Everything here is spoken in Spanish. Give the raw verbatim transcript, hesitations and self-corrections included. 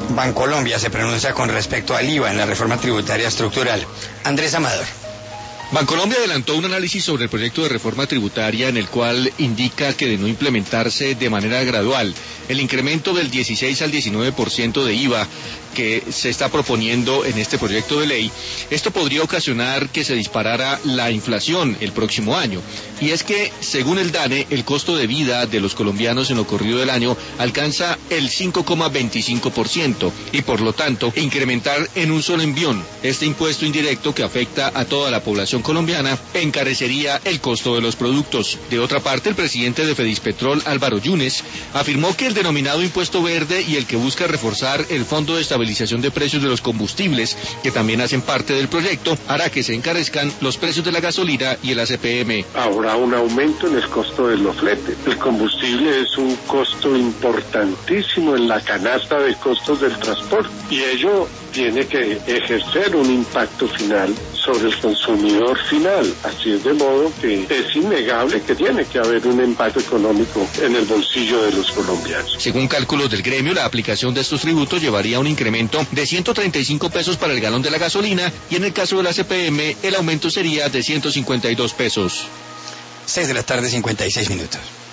Bancolombia se pronuncia con respecto al I V A en la reforma tributaria estructural. Andrés Amador. Bancolombia adelantó un análisis sobre el proyecto de reforma tributaria en el cual indica que de no implementarse de manera gradual el incremento del dieciséis al diecinueve por ciento de I V A que se está proponiendo en este proyecto de ley, esto podría ocasionar que se disparara la inflación el próximo año. Y es que, según el DANE, el costo de vida de los colombianos en lo corrido del año alcanza el cinco coma veinticinco por ciento y por lo tanto incrementar en un solo envión este impuesto indirecto que afecta a toda la población colombiana encarecería el costo de los productos. De otra parte, el presidente de Fedispetrol, Álvaro Yunes, afirmó que el denominado impuesto verde y el que busca reforzar el Fondo de Estabilización de Precios de los Combustibles, que también hacen parte del proyecto, hará que se encarezcan los precios de la gasolina y el A C P M. Habrá un aumento en el costo de los fletes. El combustible es un costo importantísimo en la canasta de costos del transporte y ello tiene que ejercer un impacto final sobre el consumidor final. Así es de modo que es innegable que tiene que haber un impacto económico en el bolsillo de los colombianos. Según cálculos del gremio, la aplicación de estos tributos llevaría a un incremento de ciento treinta y cinco pesos para el galón de la gasolina y en el caso de la A C P M el aumento sería de ciento cincuenta y dos pesos. seis de la tarde, cincuenta y seis minutos.